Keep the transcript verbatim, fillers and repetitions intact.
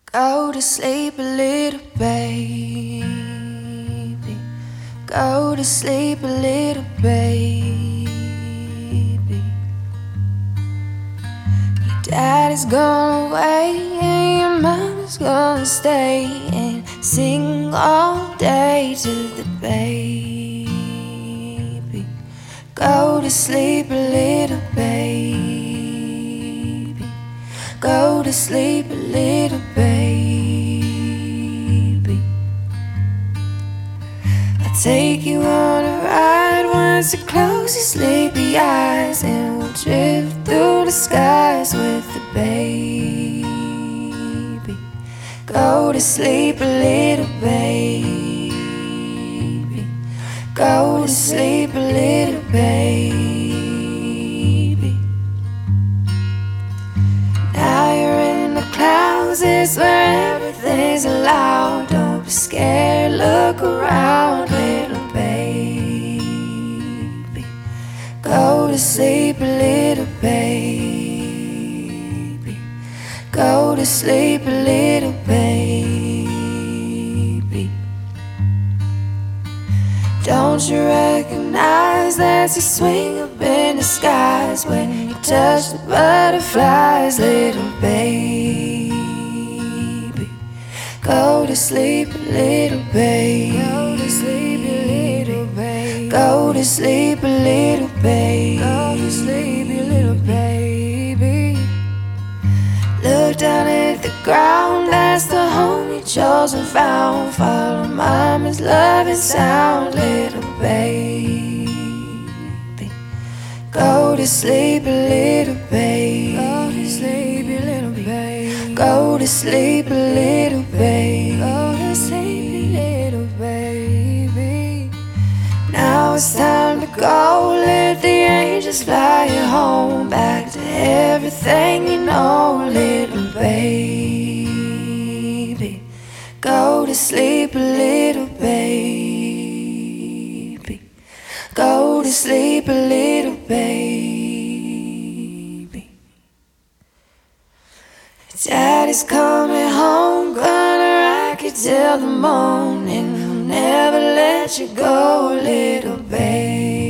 Go to sleep, a little baby. Go to sleep, a little baby. Your daddy's gone away and your mama's gonna stay and sing all day to the baby. Go to sleep, a little baby. Go to sleep, a little baby. I'll take you on a ride once you close your sleepy eyes, and we'll drift through the skies with the baby. Go to sleep, a little baby. Go to sleep, a little baby. Now you're in the clouds, it's where everything's allowed. Don't be scared, look around, little baby. Go to sleep, a little baby. Go to sleep, a little baby. Don't you recognize that you swing up in the skies when you touch the butterflies, little baby? Go to sleep, little baby. Go to sleep, little baby. Go to sleep, little baby. Go to sleep, little baby. Look down at the ground, that's the home you chose and found. Follow mama's loving sound, little baby. Go to sleep, little baby. Go to sleep, little baby. Go to sleep, little baby. Go to sleep, little baby. Now it's time to go. Let the angels fly you home, back to everything you know, little baby. Go to sleep, little baby. Go to sleep, little baby. Daddy's coming home, gonna rock you till the morning. He'll never let you go, little baby.